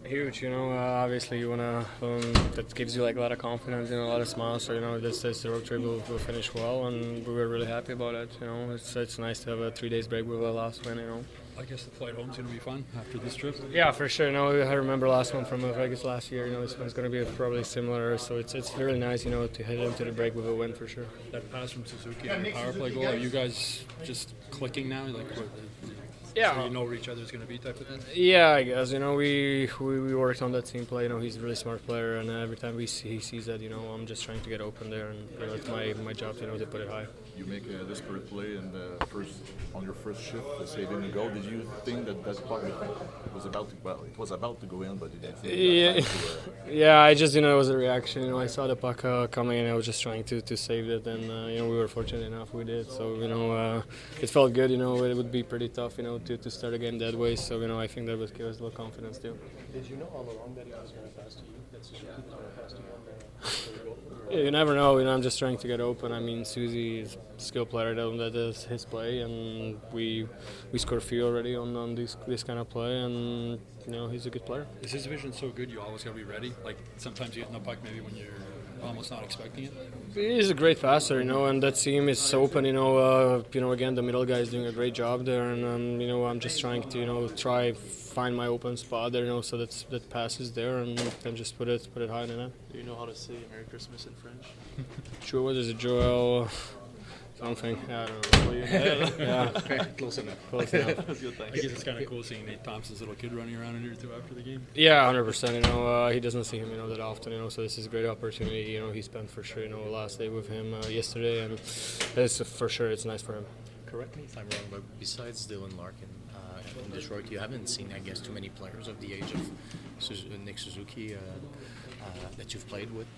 Huge, obviously you wanna that gives you like a lot of confidence, a lot of smiles. So this the road trip will finish well, and we were really happy about it. It's nice to have a 3 days break with a last win. I guess the flight home's going to be fun after this trip. Yeah, for sure. I remember last one from Vegas last year. This one's going to be probably similar. So it's really nice, to head into the break with a win for sure. That pass from Suzuki and the power play goal. Are you guys just clicking now? Yeah. So you know where each other's going to be type of thing? Yeah, I guess. We worked on that team play. He's a really smart player, and every time he sees that, I'm just trying to get open there, and it's my job, to put it high. You make a desperate play on your first shift, saving a goal. Did you think that puck was about to go in, but did you think yeah, I just, it was a reaction. I saw the puck coming, and I was just trying to save it, and we were fortunate enough we did. So it felt good. It would be pretty tough, to start again that way. So I think that would give us a little confidence too. Did you know all along that he was going to pass to you? That Suzuki was going to pass to you on the goal? Yeah, you never know. I'm just trying to get open. Susie is a skilled player that is his play, and we scored a few already on this kind of play, and he's a good player. Is his vision so good you always got to be ready? Like sometimes you get in the puck maybe when you're almost not expecting it? He's a great passer, and that team is open. Again, the middle guy is doing a great job there, and I'm just trying to find my open spot there, so that pass is there, and just put it high in the net. Do you know how to say Merry Christmas in French? Sure, what is it, Joel? Something. Yeah, I don't know. Yeah. Okay, close enough. Close enough. I guess it's kind of cool seeing Nate Thompson's little kid running around in here too after the game. Yeah, 100%. He doesn't see him, that often. So this is a great opportunity. He spent for sure, last day with him yesterday, and it's for sure it's nice for him. Correct me if I'm wrong, but besides Dylan Larkin in Detroit, you haven't seen, I guess, too many players of the age of Nick Suzuki that you've played with.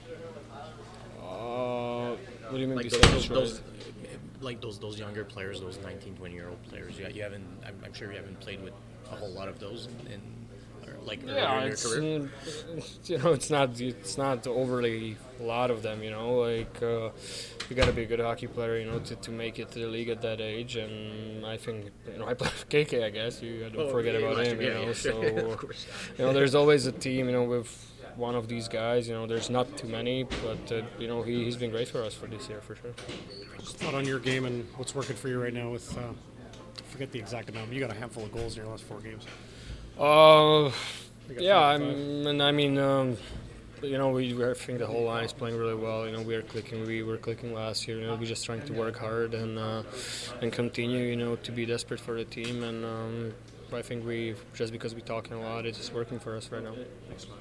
What do you mean? Like those younger players, those 19, 20-year-old players. You haven't. I'm sure you haven't played with a whole lot of those earlier in your career. It's not overly a lot of them. You got to be a good hockey player, to make it to the league at that age. And I think, I play with KK. I guess you don't forget about him. So there's always a team, with one of these guys. There's not too many, but he's been great for us for this year for sure. Just thought on your game and what's working for you right now with, forget the exact amount, but you got a handful of goals in your last 4 games. I think the whole line is playing really well. We are clicking. We were clicking last year. We're just trying to work hard and continue, to be desperate for the team. And I think just because we're talking a lot, it's just working for us right now. Thanks so much.